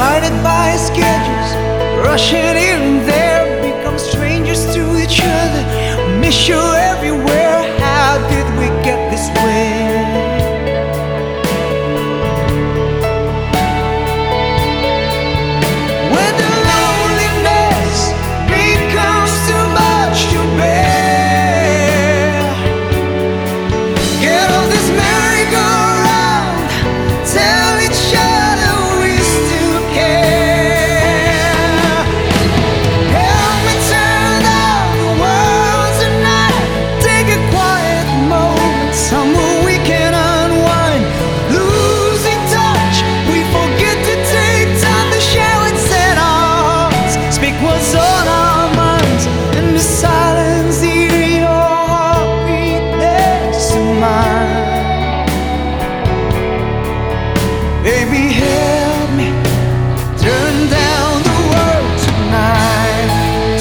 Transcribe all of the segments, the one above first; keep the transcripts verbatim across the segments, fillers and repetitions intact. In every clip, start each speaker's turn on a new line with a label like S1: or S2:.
S1: blinded by schedules, rushing here and there, become strangers to each other. Miss you everywhere. How did we get this way? When the loneliness becomes too much to bear, get off this merry-go-round, tell each other we still care. Help me turn down the world tonight, take a quiet moment, somewhere we can unwind. Losing touch, we forget to take time to share what's in our hearts, speak what's on our minds. In the silence, hear your heartbeat next to mine. Baby, help me turn down the world tonight.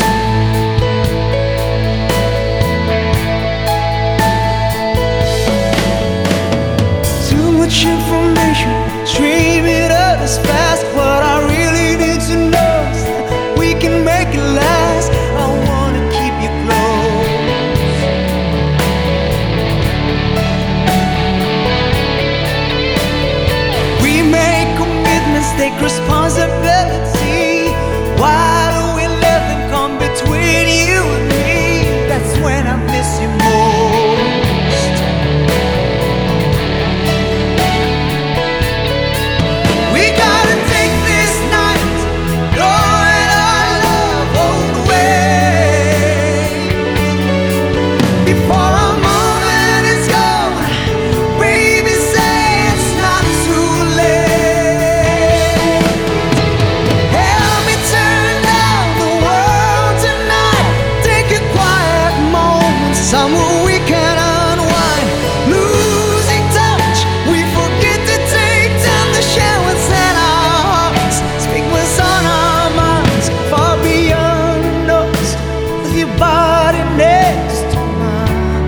S1: Too much information streaming at us fast. What I really need to know is that we can make it last. I wanna keep you close. We make commitments, take responsibility. Why do we let them come between you and me? That's when I miss you most. We gotta take this night, throwing our love all the way, before our moment is gone. Baby, say it's not too late. Help me turn down the world tonight, take a quiet moment, somewhere we can unwind. Losing touch, we forget to take time to share what's in our hearts, speak what's on our minds, far beyond us, with your body next to mine.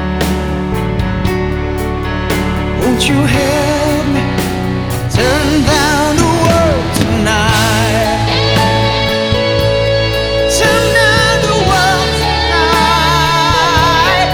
S1: Won't you help me turn down the world tonight? Turn down the world tonight.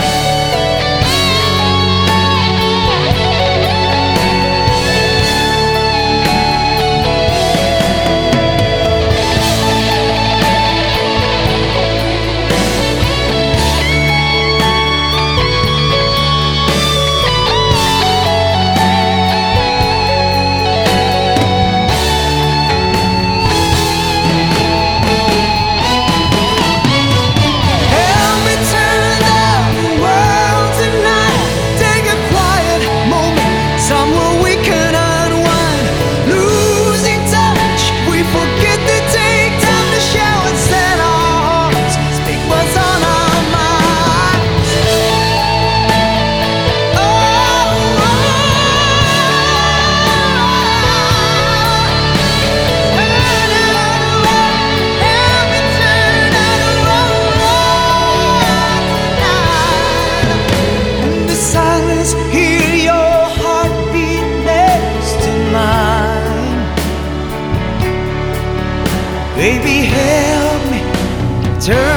S1: Help me turn down the world tonight, take a quiet moment, somewhere we can unwind. Losing touch, we forget to take time to share what's in our hearts, speak what's on our minds. Oh, help me turn down the world tonight. In the silence, hear your heartbeat next to mine. Baby, help me turn